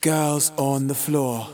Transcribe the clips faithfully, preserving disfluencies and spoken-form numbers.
girls on the floor.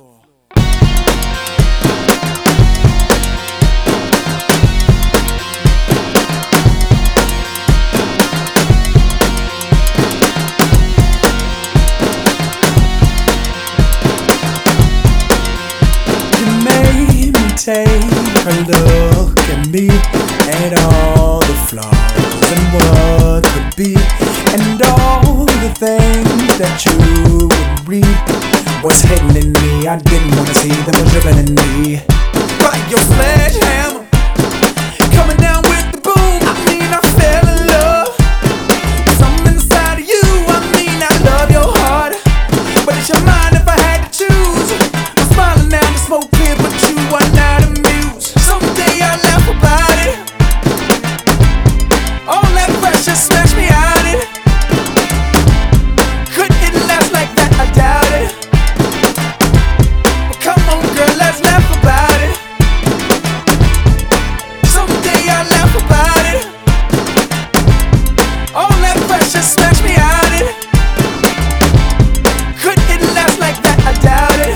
Take a look at me, at all the flaws and what could be, and all the things that you would read was hidden in me. I didn't want to see them was driven in me. By your sledgehammer, coming down with the boom. I mean, I fell in love with something inside of you. I mean, I love your heart, but it's your mind if I had to choose. I'm smiling now, the smoke clear, but you are not. Just smash me out it. Could it last like that? I doubt it. But come on, girl, let's laugh about it. Someday I'll laugh about it. All that pressure smash me out it. Could it last like that? I doubt it.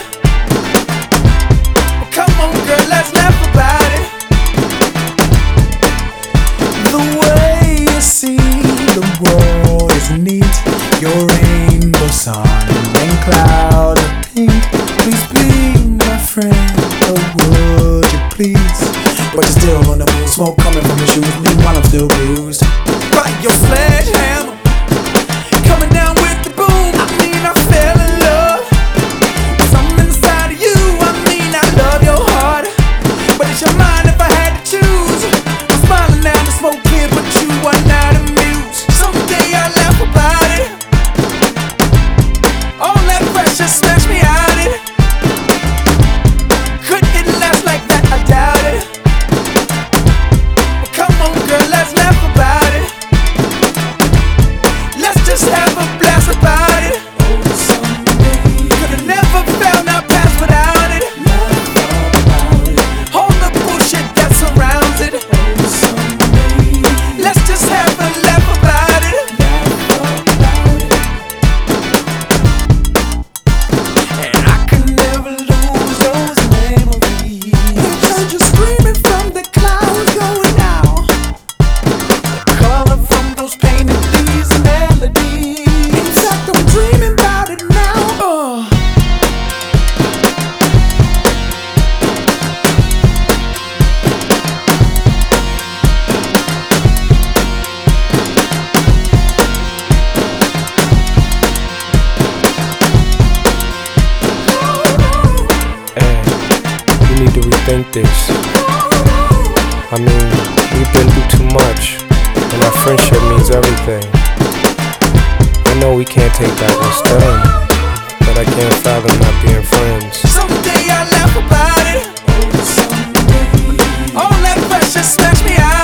But come on, girl, let's laugh about it. The way you see the world is neat, your rainbow sun and cloud of pink. Please be my friend, oh would you please? But you're still on the move, smoke coming from your shoes, meanwhile I'm still bruised by your sledgehammer, coming down with the boom. I mean, I fell in love with something inside of you. I mean, I love your heart, but it's your mind if I had to choose. I'm smiling now, the smoke clear, but you are not amused. Someday I'll laugh about it. All that pressure smash me out it. Could it last like that? I doubt it. But come on, girl, let's laugh about it. Let's just have a blast about it. Could've never found our path without it. All the bullshit that surrounds it. Let's just have a laugh about it. And I could never lose those memories. Heard you screaming from the clouds going out. The color from those painted these melodies. In fact, I'm dreaming about it now. uh. You need to rethink this. I mean, we've been through too much, and our friendship means everything. I know we can't take back what's done, but I can't fathom not being friends. Someday I'll laugh about it. All that pressure smash me out.